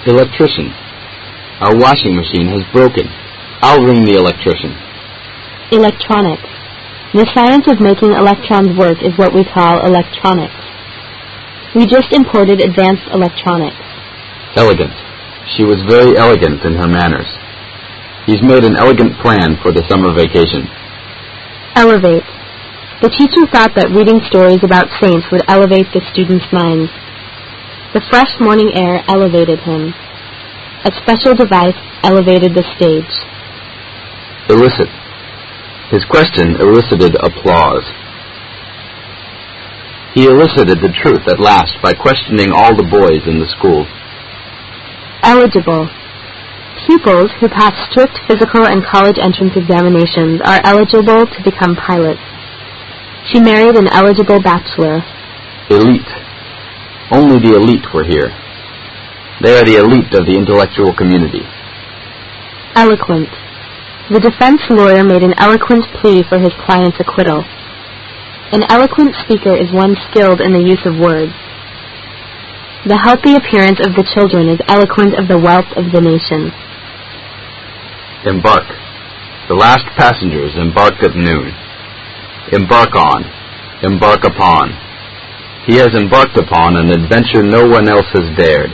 Electrician. Our washing machine has broken. I'll ring the electrician. Electronics. The science of making electrons work is what we call electronics. We just imported advanced electronics. Elegant. She was very elegant in her manners. He's made an elegant plan for the summer vacation. Elevate. The teacher thought that reading stories about saints would elevate the students' minds. The fresh morning air elevated him. A special device elevated the stage. Elicit. His question elicited applause. He elicited the truth at last by questioning all the boys in the school. Eligible. Pupils who pass strict physical and college entrance examinations are eligible to become pilots. She married an eligible bachelor. Elite. Only the elite were here. They are the elite of the intellectual community. Eloquent. The defense lawyer made an eloquent plea for his client's acquittal. An eloquent speaker is one skilled in the use of words. The healthy appearance of the children is eloquent of the wealth of the nation. Embark. The last passengers embarked at noon. Embark on. Embark upon. He has embarked upon an adventure no one else has dared.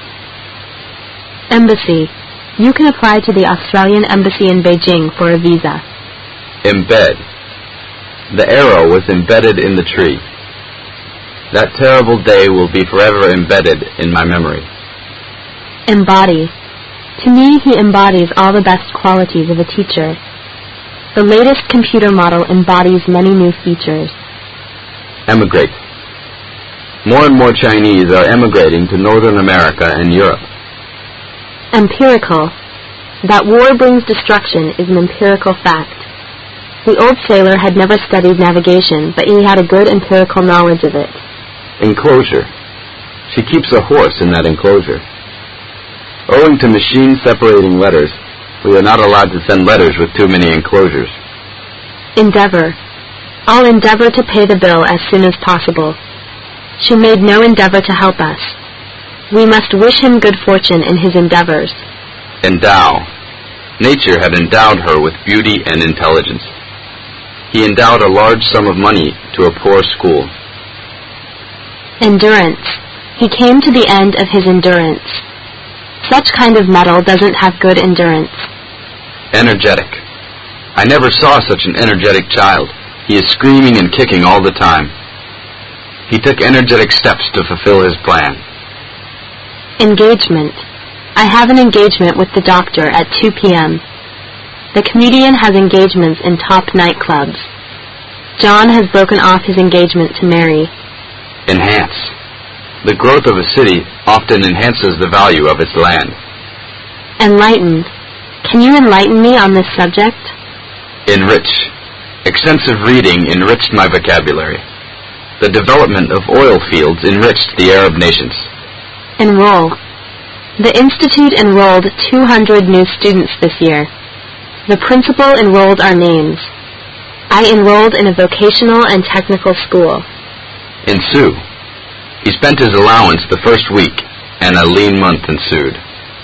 Embassy. You can apply to the Australian Embassy in Beijing for a visa. Embed. The arrow was embedded in the tree. That terrible day will be forever embedded in my memory. Embody. To me, he embodies all the best qualities of a teacher. The latest computer model embodies many new features. Emigrate. More and more Chinese are emigrating to Northern America and Europe. Empirical. That war brings destruction is an empirical fact. The old sailor had never studied navigation, but he had a good empirical knowledge of it. Enclosure. She keeps a horse in that enclosure. Owing to machine separating letters, we are not allowed to send letters with too many enclosures. Endeavor. I'll endeavor to pay the bill as soon as possible. She made no endeavor to help us. We must wish him good fortune in his endeavors. Endow. Nature had endowed her with beauty and intelligence. He endowed a large sum of money to a poor school. Endurance. He came to the end of his endurance. Such kind of metal doesn't have good endurance. Energetic. I never saw such an energetic child. He is screaming and kicking all the time. He took energetic steps to fulfill his plan. Engagement. I have an engagement with the doctor at 2 p.m. The comedian has engagements in top nightclubs. John has broken off his engagement to Mary. Enhance. The growth of a city often enhances the value of its land. Enlighten. Can you enlighten me on this subject? Enrich. Extensive reading enriched my vocabulary. The development of oil fields enriched the Arab nations. Enroll. The Institute enrolled 200 new students this year. The principal enrolled our names. I enrolled in a vocational and technical school. Ensue. He spent his allowance the first week, and a lean month ensued.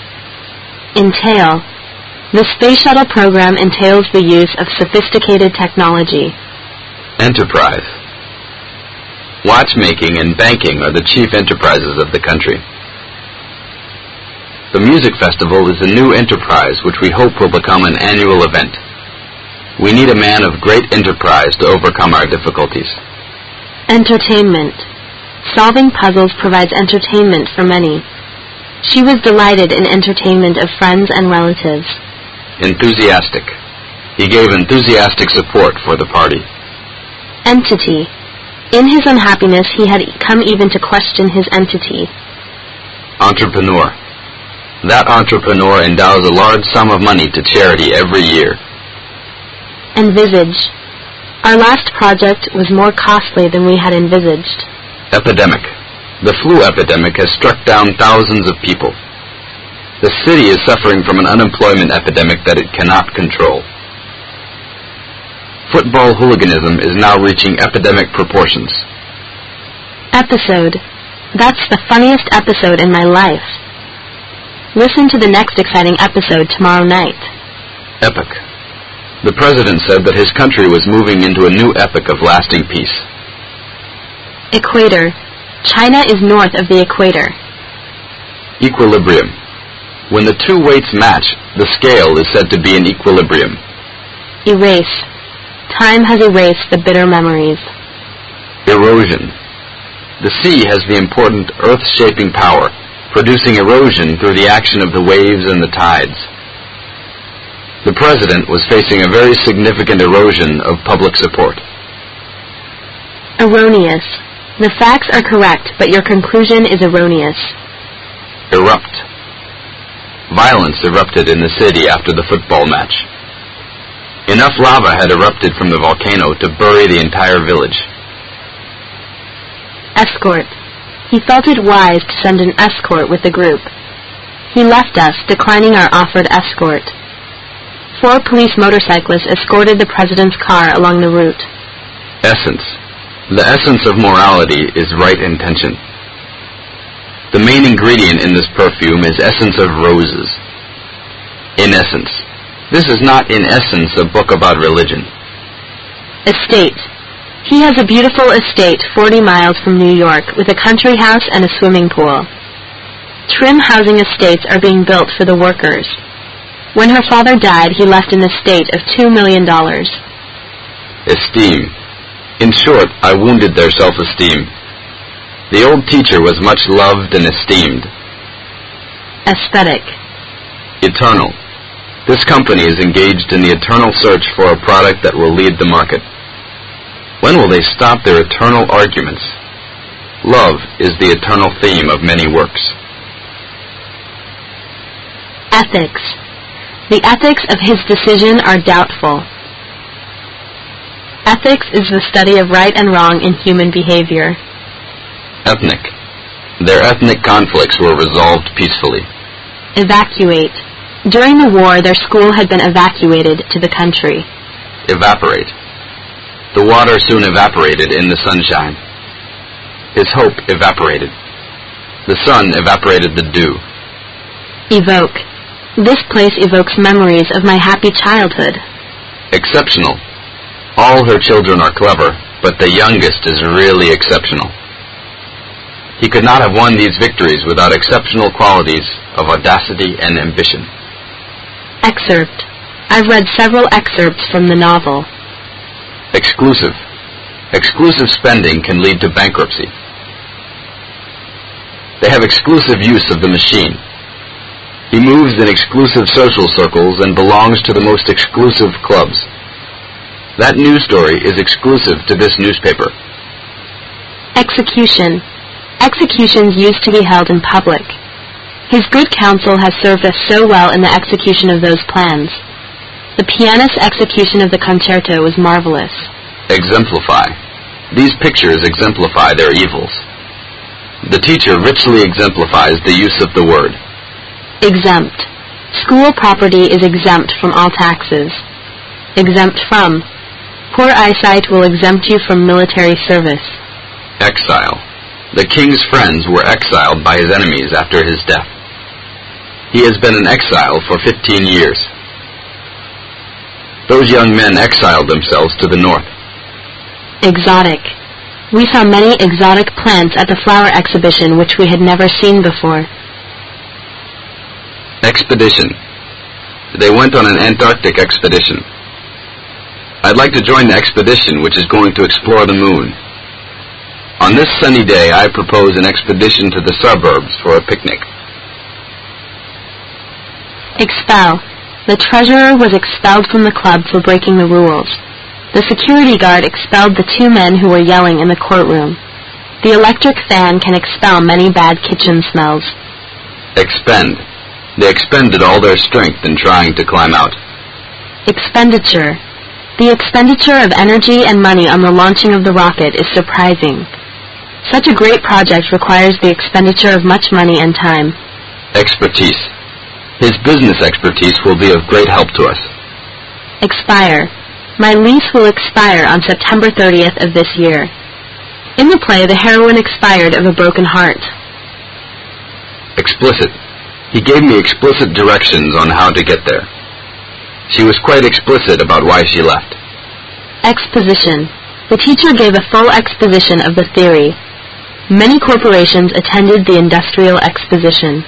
Entail. The space shuttle program entails the use of sophisticated technology. Enterprise. Watchmaking and banking are the chief enterprises of the country. The music festival is a new enterprise which we hope will become an annual event. We need a man of great enterprise to overcome our difficulties. Entertainment. Solving puzzles provides entertainment for many. She was delighted in entertainment of friends and relatives. Enthusiastic. He gave enthusiastic support for the party. Entity. In his unhappiness, he had come even to question his entity. Entrepreneur. That entrepreneur endows a large sum of money to charity every year. Envisage. Our last project was more costly than we had envisaged. Epidemic. The flu epidemic has struck down thousands of people. The city is suffering from an unemployment epidemic that it cannot control. Football hooliganism is now reaching epidemic proportions. Episode. That's the funniest episode in my life. Listen to the next exciting episode tomorrow night. Epic. The President said that his country was moving into a new epoch of lasting peace. Equator. China is north of the equator. Equilibrium. When the two weights match, the scale is said to be in equilibrium. Erase. Time has erased the bitter memories. Erosion. The sea has the important earth-shaping power, producing erosion through the action of the waves and the tides. The President was facing a very significant erosion of public support. Erroneous. The facts are correct, but your conclusion is erroneous. Erupt. Violence erupted in the city after the football match. Enough lava had erupted from the volcano to bury the entire village. Escort. He felt it wise to send an escort with the group. He left us, declining our offered escort. 4 police motorcyclists escorted the President's car along the route. Essence. The essence of morality is right intention. The main ingredient in this perfume is essence of roses. In essence. This is not in essence a book about religion. Estate. He has a beautiful estate 40 miles from New York with a country house and a swimming pool. Trim housing estates are being built for the workers. When her father died, he left an estate of $2 million. Esteem. In short, I wounded their self-esteem. The old teacher was much loved and esteemed. Aesthetic. Eternal. This company is engaged in the eternal search for a product that will lead the market. When will they stop their eternal arguments? Love is the eternal theme of many works. Ethics. The ethics of his decision are doubtful. Ethics is the study of right and wrong in human behavior. Ethnic. Their ethnic conflicts were resolved peacefully. Evacuate. During the war, their school had been evacuated to the country. Evaporate. The water soon evaporated in the sunshine. His hope evaporated. The sun evaporated the dew. Evoke. This place evokes memories of my happy childhood. Exceptional. All her children are clever, but the youngest is really exceptional. He could not have won these victories without exceptional qualities of audacity and ambition. Excerpt. I've read several excerpts from the novel. Exclusive. Exclusive spending can lead to bankruptcy. They have exclusive use of the machine. He moves in exclusive social circles and belongs to the most exclusive clubs. That news story is exclusive to this newspaper. Execution. Executions used to be held in public. His good counsel has served us so well in the execution of those plans. The pianist's execution of the concerto was marvelous. Exemplify. These pictures exemplify their evils. The teacher richly exemplifies the use of the word. Exempt. School property is exempt from all taxes. Exempt from. Poor eyesight will exempt you from military service. Exile. The king's friends were exiled by his enemies after his death. He has been in exile for 15 years. Those young men exiled themselves to the north. Exotic. We saw many exotic plants at the flower exhibition which we had never seen before. Expedition. They went on an Antarctic expedition. I'd like to join the expedition which is going to explore the moon. On this sunny day, I propose an expedition to the suburbs for a picnic. Expel. The treasurer was expelled from the club for breaking the rules. The security guard expelled the 2 men who were yelling in the courtroom. The electric fan can expel many bad kitchen smells. Expend. They expended all their strength in trying to climb out. Expenditure. The expenditure of energy and money on the launching of the rocket is surprising. Such a great project requires the expenditure of much money and time. Expertise. His business expertise will be of great help to us. Expire. My lease will expire on September 30th of this year. In the play, the heroine expired of a broken heart. Explicit. He gave me explicit directions on how to get there. She was quite explicit about why she left. Exposition. The teacher gave a full exposition of the theory. Many corporations attended the industrial exposition.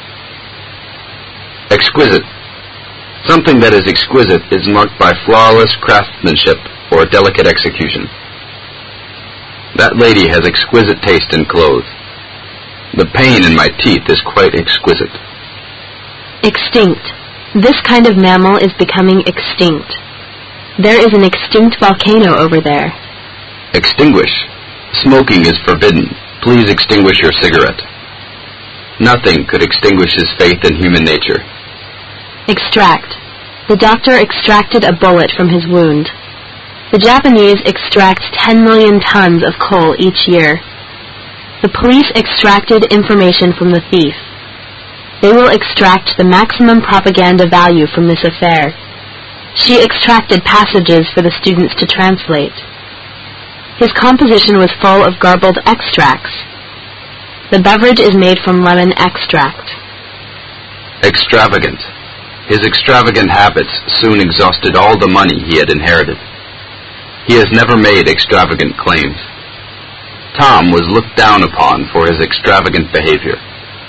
Exquisite. Something that is exquisite is marked by flawless craftsmanship or delicate execution. That lady has exquisite taste in clothes. The pain in my teeth is quite exquisite. Extinct. This kind of mammal is becoming extinct. There is an extinct volcano over there. Extinguish. Smoking is forbidden. Please extinguish your cigarette. Nothing could extinguish his faith in human nature. Extract. The doctor extracted a bullet from his wound. The Japanese extract 10 million tons of coal each year. The police extracted information from the thief. They will extract the maximum propaganda value from this affair. She extracted passages for the students to translate. His composition was full of garbled extracts. The beverage is made from lemon extract. Extravagant. His extravagant habits soon exhausted all the money he had inherited. He has never made extravagant claims. Tom was looked down upon for his extravagant behavior.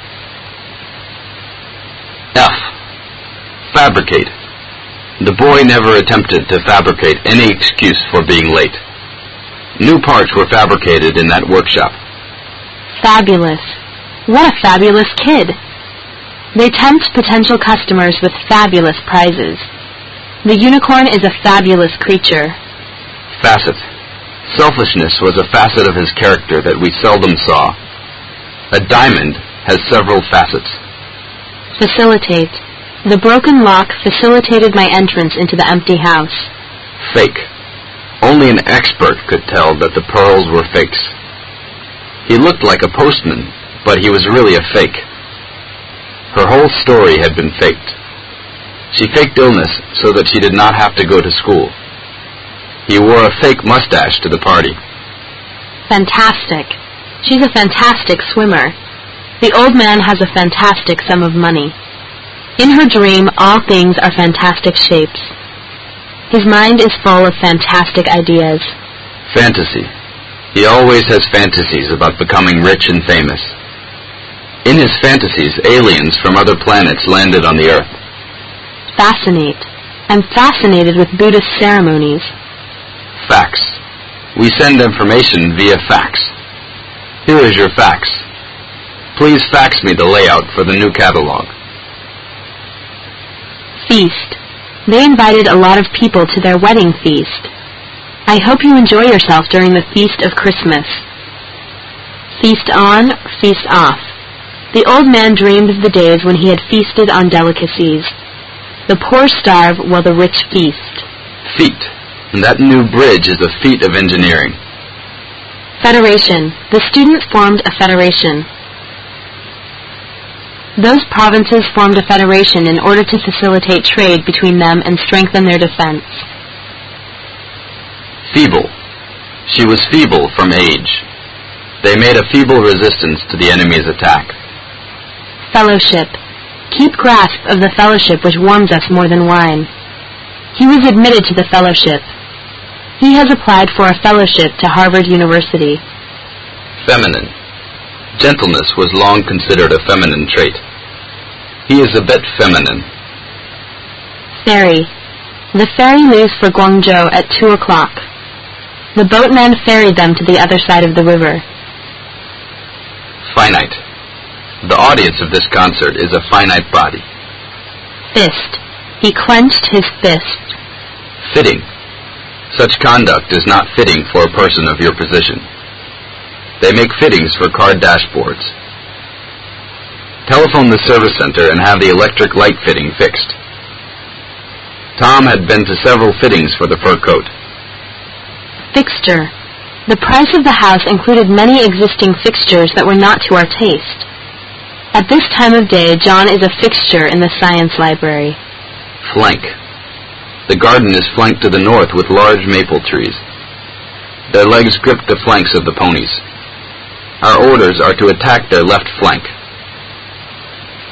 F. Fabricate. The boy never attempted to fabricate any excuse for being late. New parts were fabricated in that workshop. Fabulous. What a fabulous kid. They tempt potential customers with fabulous prizes. The unicorn is a fabulous creature. Facet. Selfishness was a facet of his character that we seldom saw. A diamond has several facets. Facilitate. The broken lock facilitated my entrance into the empty house. Fake. Only an expert could tell that the pearls were fakes. He looked like a postman, but he was really a fake. Her whole story had been faked. She faked illness so that she did not have to go to school. He wore a fake mustache to the party. Fantastic. She's a fantastic swimmer. The old man has a fantastic sum of money. In her dream, all things are fantastic shapes. His mind is full of fantastic ideas. Fantasy. He always has fantasies about becoming rich and famous. In his fantasies, aliens from other planets landed on the Earth. Fascinate. I'm fascinated with Buddhist ceremonies. Fax. We send information via fax. Here is your fax. Please fax me the layout for the new catalog. Feast. They invited a lot of people to their wedding feast. I hope you enjoy yourself during the feast of Christmas. Feast on, feast off. The old man dreamed of the days when he had feasted on delicacies. The poor starve while the rich feast. Feat. And that new bridge is a feat of engineering. Federation. The students formed a federation. Those provinces formed a federation in order to facilitate trade between them and strengthen their defense. Feeble. She was feeble from age. They made a feeble resistance to the enemy's attack. Fellowship. Keep grasp of the fellowship which warms us more than wine. He was admitted to the fellowship. He has applied for a fellowship to Harvard University. Feminine. Gentleness was long considered a feminine trait. He is a bit feminine. Ferry. The ferry leaves for Guangzhou at 2 o'clock. The boatman ferried them to the other side of the river. Finite. The audience of this concert is a finite body. Fist. He clenched his fist. Fitting. Such conduct is not fitting for a person of your position. They make fittings for car dashboards. Telephone the service center and have the electric light fitting fixed. Tom had been to several fittings for the fur coat. Fixture. The price of the house included many existing fixtures that were not to our taste. At this time of day, John is a fixture in the science library. Flank. The garden is flanked to the north with large maple trees. Their legs grip the flanks of the ponies. Our orders are to attack their left flank.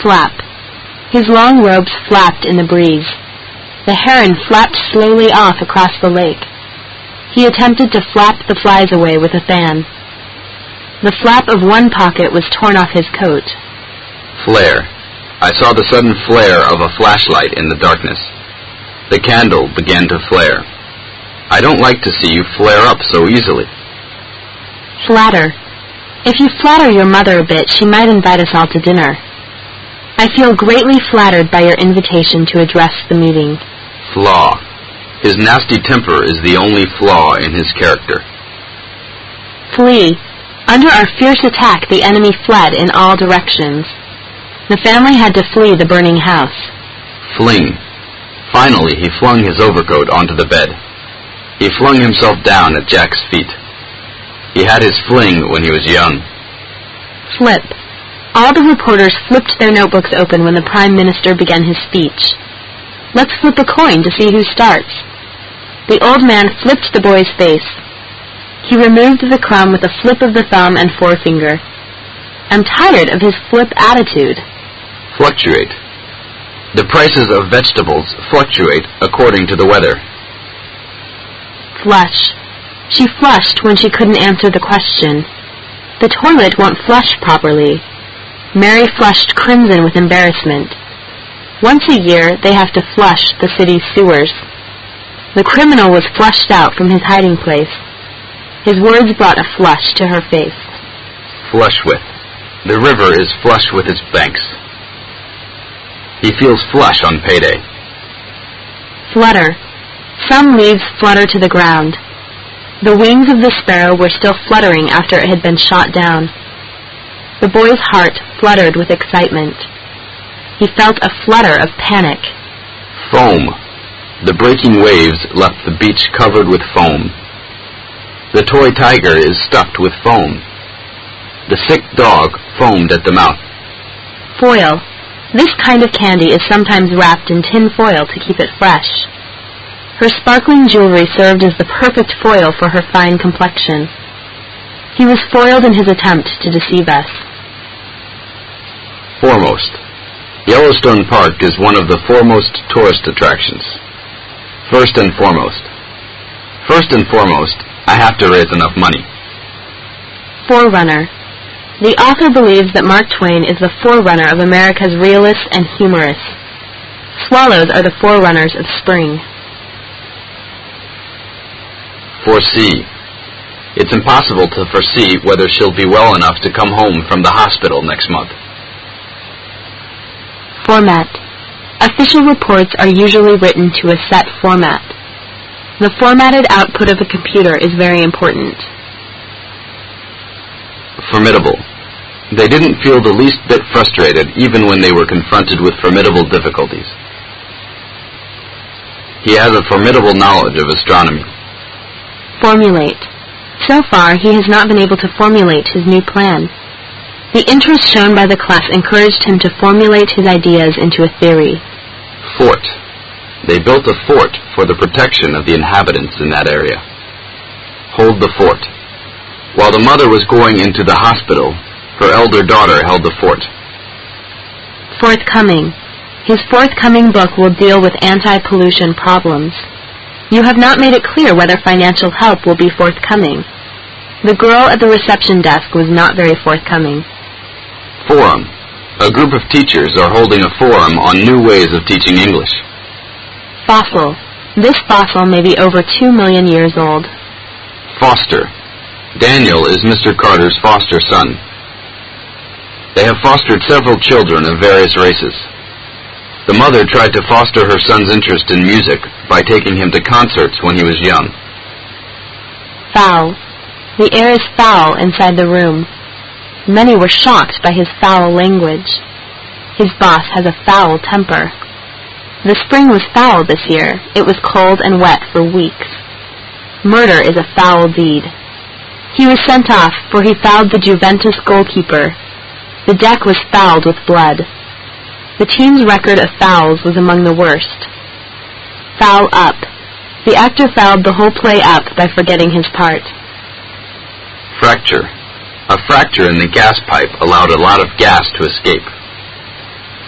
Flap. His long robes flapped in the breeze. The heron flapped slowly off across the lake. He attempted to flap the flies away with a fan. The flap of one pocket was torn off his coat. Flare. I saw the sudden flare of a flashlight in the darkness. The candle began to flare. I don't like to see you flare up so easily. Flatter. If you flatter your mother a bit, she might invite us all to dinner. I feel greatly flattered by your invitation to address the meeting. Flaw. His nasty temper is the only flaw in his character. Flee. Under our fierce attack, the enemy fled in all directions. The family had to flee the burning house. Fling. Finally, he flung his overcoat onto the bed. He flung himself down at Jack's feet. He had his fling when he was young. Flip. All the reporters flipped their notebooks open when the Prime Minister began his speech. Let's flip a coin to see who starts. The old man flipped the boy's face. He removed the crumb with a flip of the thumb and forefinger. I'm tired of his flip attitude. Fluctuate. The prices of vegetables fluctuate according to the weather. Flush. She flushed when she couldn't answer the question. The toilet won't flush properly. Mary flushed crimson with embarrassment. Once a year, they have to flush the city's sewers. The criminal was flushed out from his hiding place. His words brought a flush to her face. Flush with. The river is flush with its banks. He feels flush on payday. Flutter. Some leaves flutter to the ground. The wings of the sparrow were still fluttering after it had been shot down. The boy's heart fluttered with excitement. He felt a flutter of panic. Foam. The breaking waves left the beach covered with foam. The toy tiger is stuffed with foam. The sick dog foamed at the mouth. Foil. This kind of candy is sometimes wrapped in tin foil to keep it fresh. Her sparkling jewelry served as the perfect foil for her fine complexion. He was foiled in his attempt to deceive us. Foremost. Yellowstone Park is one of the foremost tourist attractions. First and foremost. First and foremost, I have to raise enough money. Forerunner. The author believes that Mark Twain is the forerunner of America's realists and humorists. Swallows are the forerunners of spring. Foresee. It's impossible to foresee whether she'll be well enough to come home from the hospital next month. Format. Official reports are usually written to a set format. The formatted output of a computer is very important. Formidable. They didn't feel the least bit frustrated even when they were confronted with formidable difficulties. He has a formidable knowledge of astronomy. Formulate. So far, he has not been able to formulate his new plan. The interest shown by the class encouraged him to formulate his ideas into a theory. Fort. They built a fort for the protection of the inhabitants in that area. Hold the fort. While the mother was going into the hospital, her elder daughter held the fort. Forthcoming. His forthcoming book will deal with anti-pollution problems. You have not made it clear whether financial help will be forthcoming. The girl at the reception desk was not very forthcoming. Forum. A group of teachers are holding a forum on new ways of teaching English. Fossil. This fossil may be over 2 million years old. Foster. Daniel is Mr. Carter's foster son. They have fostered several children of various races. The mother tried to foster her son's interest in music by taking him to concerts when he was young. Foul. The air is foul inside the room. Many were shocked by his foul language. His boss has a foul temper. The spring was foul this year. It was cold and wet for weeks. Murder is a foul deed. He was sent off, for he fouled the Juventus goalkeeper. The deck was fouled with blood. The team's record of fouls was among the worst. Foul up. The actor fouled the whole play up by forgetting his part. Fracture. A fracture in the gas pipe allowed a lot of gas to escape.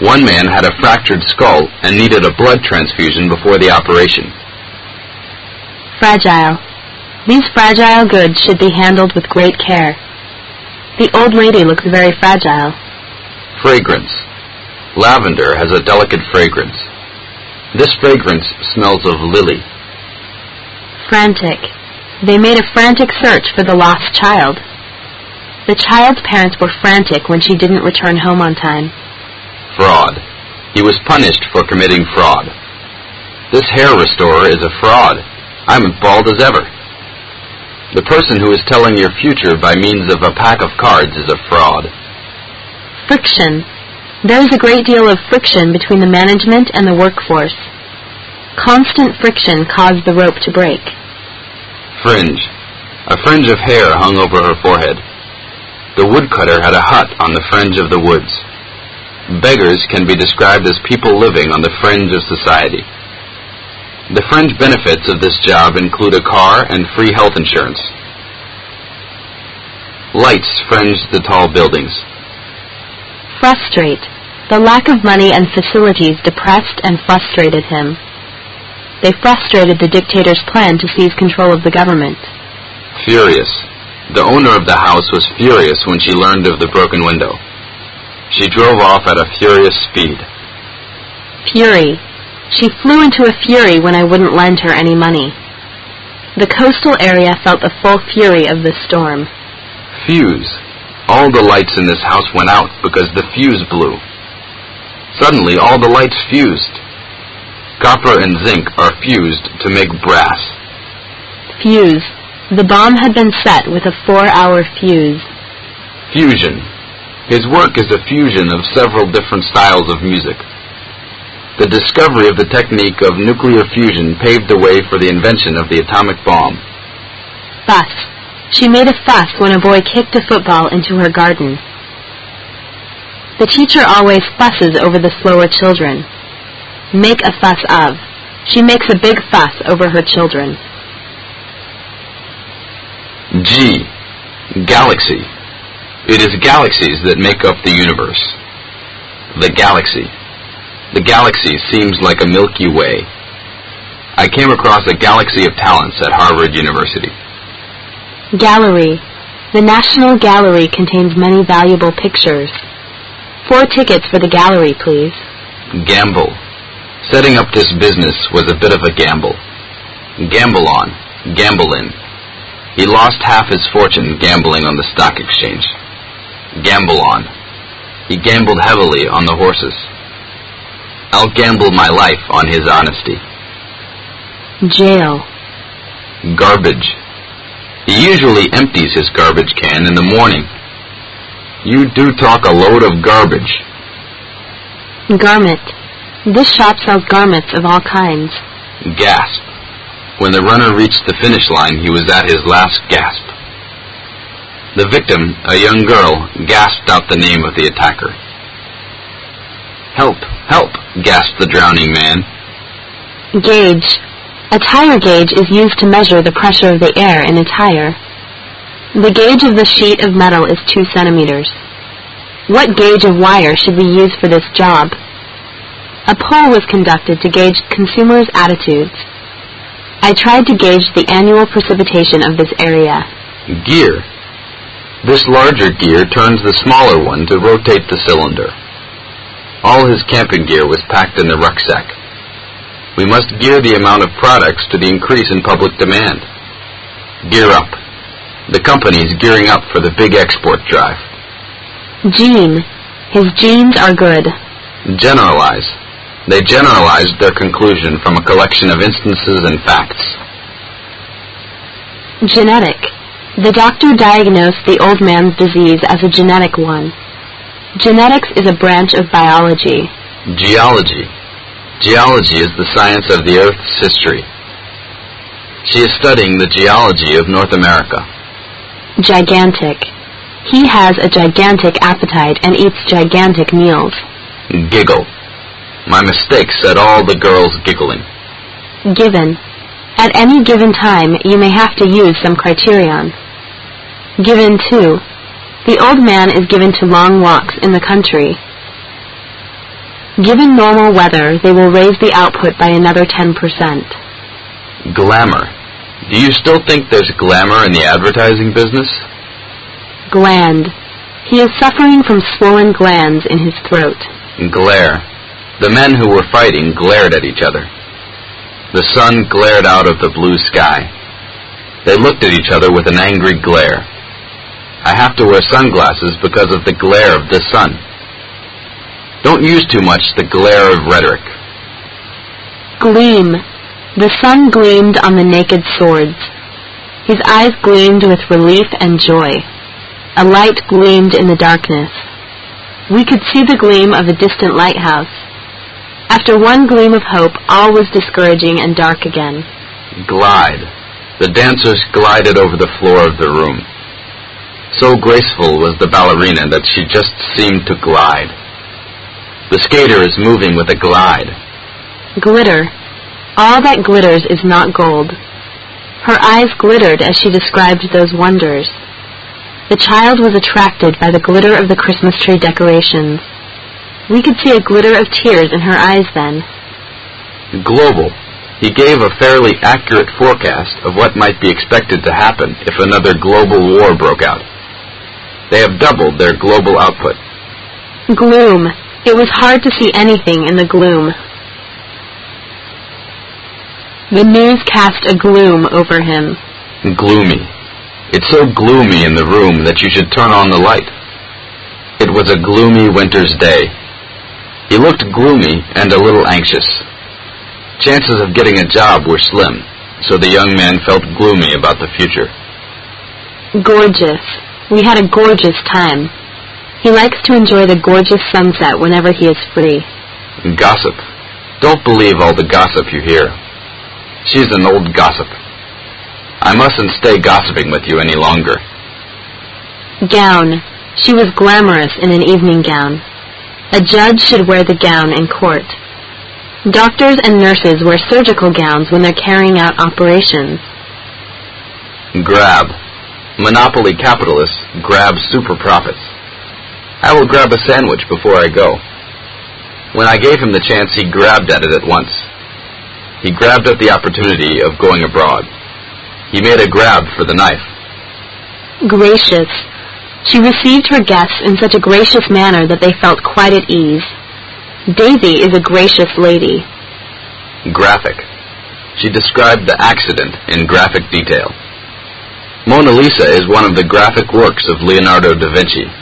One man had a fractured skull and needed a blood transfusion before the operation. Fragile. These fragile goods should be handled with great care. The old lady looks very fragile. Fragrance. Lavender has a delicate fragrance. This fragrance smells of lily. Frantic. They made a frantic search for the lost child. The child's parents were frantic when she didn't return home on time. Fraud. He was punished for committing fraud. This hair restorer is a fraud. I'm as bald as ever. The person who is telling your future by means of a pack of cards is a fraud. Friction. There is a great deal of friction between the management and the workforce. Constant friction caused the rope to break. Fringe. A fringe of hair hung over her forehead. The woodcutter had a hut on the fringe of the woods. Beggars can be described as people living on the fringe of society. The fringe benefits of this job include a car and free health insurance. Lights fringed the tall buildings. Frustrate. The lack of money and facilities depressed and frustrated him. They frustrated the dictator's plan to seize control of the government. Furious. The owner of the house was furious when she learned of the broken window. She drove off at a furious speed. Fury. She flew into a fury when I wouldn't lend her any money. The coastal area felt the full fury of the storm. Fuse. All the lights in this house went out because the fuse blew. Suddenly, all the lights fused. Copper and zinc are fused to make brass. Fuse. The bomb had been set with a 4-hour fuse. Fusion. His work is a fusion of several different styles of music. The discovery of the technique of nuclear fusion paved the way for the invention of the atomic bomb. Fuss. She made a fuss when a boy kicked a football into her garden. The teacher always fusses over the slower children. Make a fuss of. She makes a big fuss over her children. G. Galaxy. It is galaxies that make up the universe. The galaxy. The galaxy seems like a Milky Way. I came across a galaxy of talents at Harvard University. Gallery. The National Gallery contains many valuable pictures. 4 tickets for the gallery, please. Gamble. Setting up this business was a bit of a gamble. Gamble on. Gamble in. He lost half his fortune gambling on the stock exchange. Gamble on. He gambled heavily on the horses. I'll gamble my life on his honesty. Jail. Garbage. He usually empties his garbage can in the morning. You do talk a load of garbage. Garment. This shop sells garments of all kinds. Gasp. When the runner reached the finish line, he was at his last gasp. The victim, a young girl, gasped out the name of the attacker. Help! Help! Gasped the drowning man. Gauge. A tire gauge is used to measure the pressure of the air in a tire. The gauge of the sheet of metal is 2 centimeters. What gauge of wire should we use for this job? A poll was conducted to gauge consumers' attitudes. I tried to gauge the annual precipitation of this area. Gear. This larger gear turns the smaller one to rotate the cylinder. All his camping gear was packed in the rucksack. We must gear the amount of products to the increase in public demand. Gear up. The company's gearing up for the big export drive. Gene. His genes are good. Generalize. They generalized their conclusion from a collection of instances and facts. Genetic. The doctor diagnosed the old man's disease as a genetic one. Genetics is a branch of biology. Geology. Geology is the science of the Earth's history. She is studying the geology of North America. Gigantic. He has a gigantic appetite and eats gigantic meals. Giggle. My mistake set all the girls giggling. Given. At any given time, you may have to use some criterion. Given to. The old man is given to long walks in the country. Given normal weather, they will raise the output by another 10%. Glamour. Do you still think there's glamour in the advertising business? Gland. He is suffering from swollen glands in his throat. Glare. The men who were fighting glared at each other. The sun glared out of the blue sky. They looked at each other with an angry glare. I have to wear sunglasses because of the glare of the sun. Don't use too much the glare of rhetoric. Gleam. The sun gleamed on the naked swords. His eyes gleamed with relief and joy. A light gleamed in the darkness. We could see the gleam of a distant lighthouse. After one gleam of hope, all was discouraging and dark again. Glide. The dancers glided over the floor of the room. So graceful was the ballerina that she just seemed to glide. The skater is moving with a glide. Glitter. All that glitters is not gold. Her eyes glittered as she described those wonders. The child was attracted by the glitter of the Christmas tree decorations. We could see a glitter of tears in her eyes then. Global. He gave a fairly accurate forecast of what might be expected to happen if another global war broke out. They have doubled their global output. Gloom. It was hard to see anything in the gloom. The news cast a gloom over him. Gloomy. It's so gloomy in the room that you should turn on the light. It was a gloomy winter's day. He looked gloomy and a little anxious. Chances of getting a job were slim, so the young man felt gloomy about the future. Gorgeous. We had a gorgeous time. He likes to enjoy the gorgeous sunset whenever he is free. Gossip. Don't believe all the gossip you hear. She's an old gossip. I mustn't stay gossiping with you any longer. Gown. She was glamorous in an evening gown. A judge should wear the gown in court. Doctors and nurses wear surgical gowns when they're carrying out operations. Grab. Monopoly capitalists grab super profits. I will grab a sandwich before I go. When I gave him the chance, he grabbed at it at once. He grabbed at the opportunity of going abroad. He made a grab for the knife. Gracious. She received her guests in such a gracious manner that they felt quite at ease. Daisy is a gracious lady. Graphic. She described the accident in graphic detail. Mona Lisa is one of the graphic works of Leonardo da Vinci.